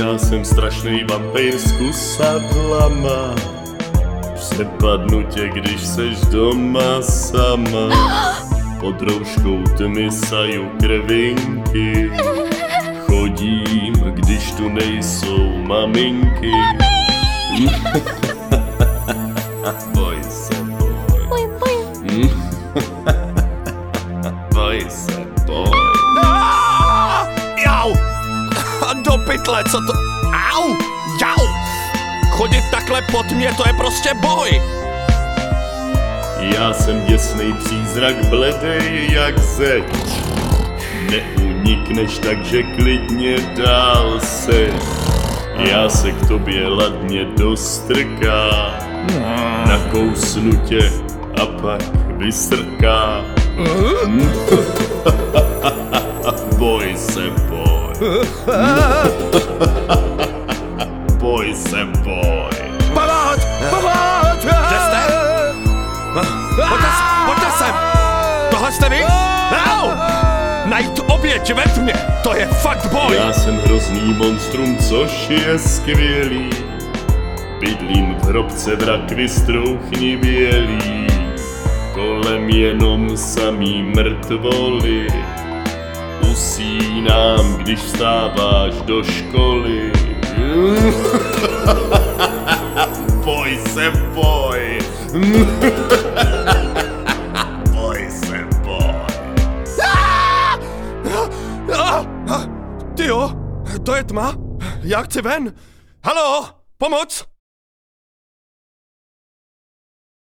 Já jsem strašnej vampír s kusadlama. Přepadnu tě, když seš doma sama. Pod rouškou tmy saju krvinky. Chodím, když tu nejsou maminky. Boj se, boj. Boj se, boj. Jau! Do pytle, co to? Au! Jau! Chodit takhle pod mě, to je prostě boj! Já jsem děsnej přízrak, bledej jak zeď. Neunikneš, takže klidně dál se. Já se k tobě ladně dostrká. Nakousnu tě a pak vystrká. Boj se, boj. Boj se, boj. Pomoc! Pomoc! Kde jste? Pojďte sem! Tohle jste vy? Au! Najít oběť ve tmě, to je fakt boj! Já jsem hrozný monstrum, což je skvělý. Bydlím v hrobce v rakvi strouchni bělý. Kolem jenom samý mrtvoly. Usínám, když vstáváš do školy. Boj se, boj. Boj se, boj. Tyjo, to je tma? Já chci ven. Haló, pomoc!